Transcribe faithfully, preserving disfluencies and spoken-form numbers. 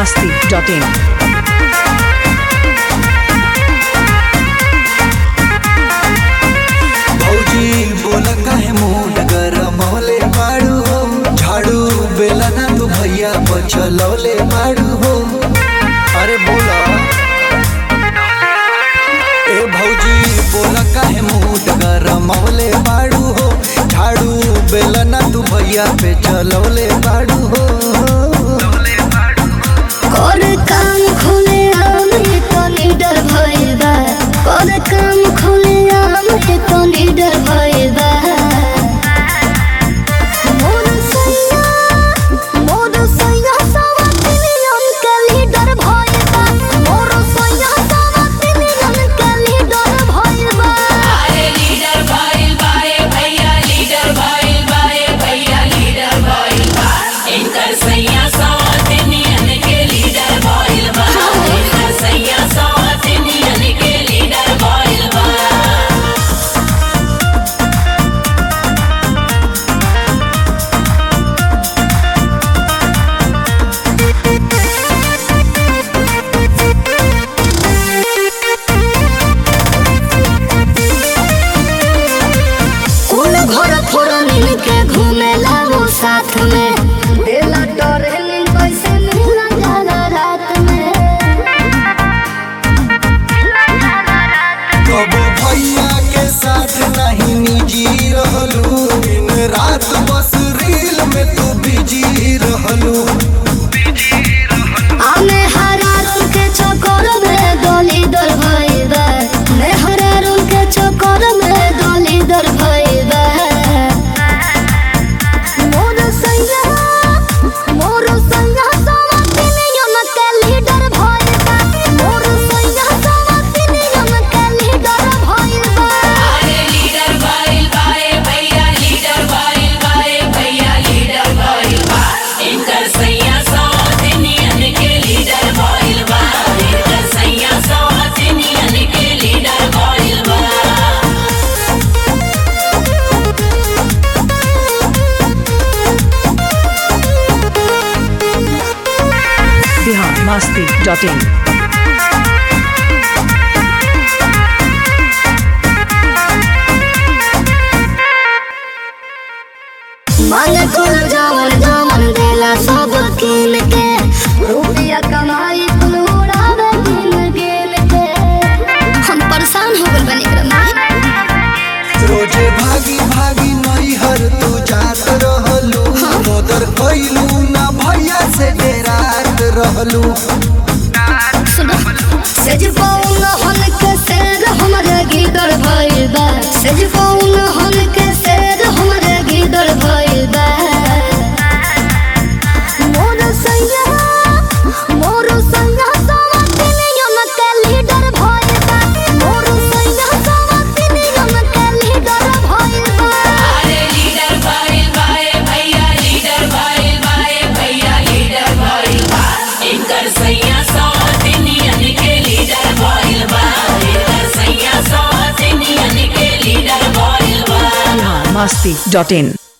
masti dot in. भौजी बोल काहे मूड गरमौले बाड़ू हो, झाड़ू बेला ना तू भैया बचलौले बाड़ू हो। अरे बोला ए भौजी बोल काहे मूड गरमौले बाड़ू हो, झाड़ू बेला ना तू भैया पे चलौले बाड़ू हो। कर काम खुले आम तो लीडर भइल बा, कर काम खुले आम तो लीडर भइल बा। मोर सैया मोर सैया सवातिनियन के लीडर भइल बा, मोर सैया सवातिनियन के लीडर भइल बा। अरे लीडर भइल बा ए भैया, लीडर भइल बा ए भैया, लीडर भइल बा। इनकर सैया सवातिनियन के लीडर भइल बा, इनकर सैया सवातिनियन के लीडर भइल बा। कुल घर फोरन के घूमेला वो साथ में, देला टरेनिंग पैसे मिला जाला रात में। कबो भैया के साथ नहीं निजी रहलू, दिन रात बस रील में तू बिजी रहलू। आमे हरारू के चक्कर में डोली दर भइबा, मैं हरारू के चक्कर में डोली दर भइबा। मोर सैया मोर सैया सवातिनियन के लीडर भइबा, मोर सैया सवातिनियन के लीडर भइबा। अरे लीडर भइल बा ए भैया, लीडर भइल बा ए भैया, लीडर भइल बा। इनकर सैया सवातिनियन के लीडर भइल बा, इनकर सैया सवातिनियन के लीडर भइल बा। Bihar masti dot in. मन कुल जवन जवन देला सब किन के, रुपया कमाई कुल उड़ावे दिन गिन के। हम परेशान हो गइल बानी एकरा में। रोजे भागी भागी नैहर तू जात रहलू, मदर कैलू ना भैया से डेरात रहलू। सुनो सेज पौन हन के शेर हमरे गिदर भइल बा, सेज पौन हन के शेर हमरे गिदर भइल बा। मोर सैया मोर सैया सवातिनियन के लीडर भइल बा, मोर सैया सवातिनियन के लीडर भइल बा। अरे लीडर भइल बा ए भैया, लीडर भइल बा ए भैया, लीडर भइल बा। इनकर सैया सवातिनियन के लीडर भइल बा, इनकर सैया सवातिनियन के लीडर भइल बा। Bihar masti dot in.